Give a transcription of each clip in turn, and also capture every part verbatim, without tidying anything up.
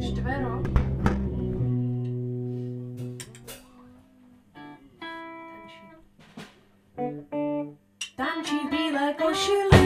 Čtvero. Tančí v bílé košili.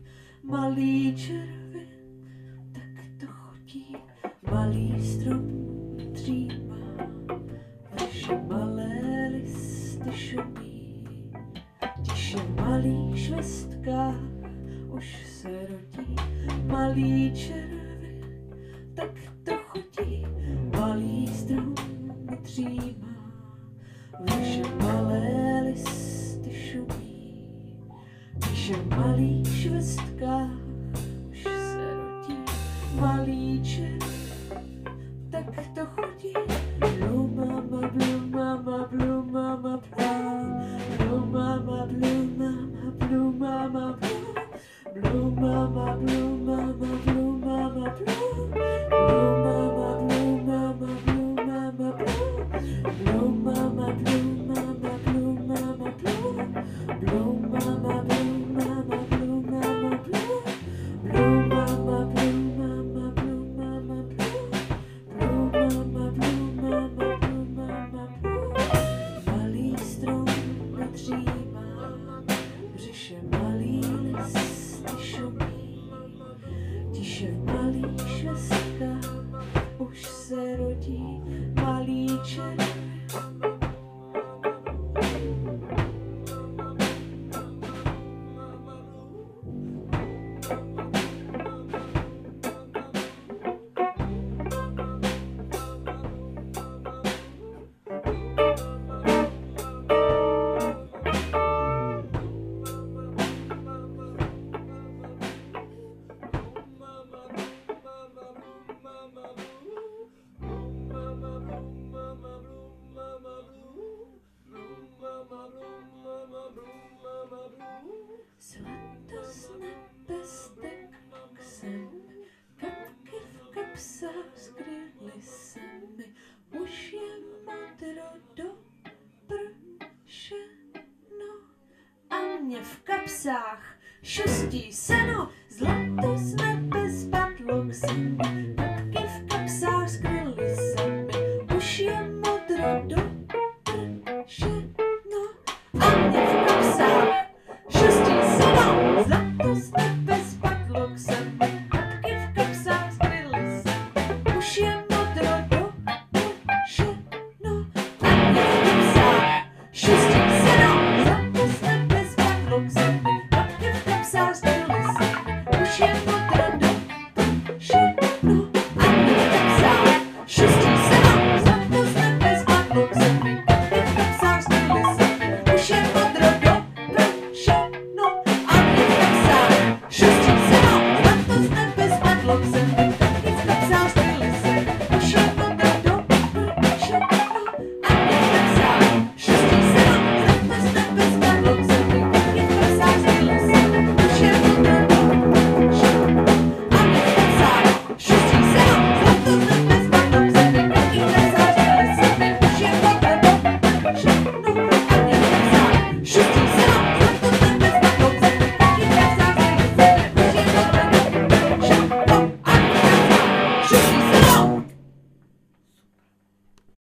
malý červy, tak to chodí, malý strom dřímá, vaše malé listy šumí, tiše v malých švestkách už se rodí, malý červy, tak to chodí, malý strom dřímá, vaše malé listy šumí, tiše v malých švestkách už se rodí, malý červy, tak to chodí. Blue mama, blue mama, blue mama, blue, blue mama, blue mama, blue mama, blue, blue mama, blue mama, blue mama, blue, blue mama, blue mama, blue mama, blue, blue mama, blue mama, blue mama, blue, blue mama, blue mama, blue mama, blue, blue mama, blue mama, blue mama, blue, blue mama, blue mama, blue mama, blue. Malý strom nedřímá, břiše malý listy šumí, tiše v malých švestkách už se rodí, malý červy. Zlato z nebe steklo k zemi, kapky v kapsách skryly se mi, už je modro do pršeno a mě v kapsách šustí seno. Zlato z nebe spadlo k zemi, kapky v kapsách skryly se mi, už je modro do pršeno a mě v kapsách šustí seno. Zlato z nebe spadlo k zemi, kapky v kapsách skryly se mi, už je modro do pršeno a mě v kapsách šustí seno. Zlato z nebe spadlo k zemi, kapky v kapsách skryly se mi, už je modro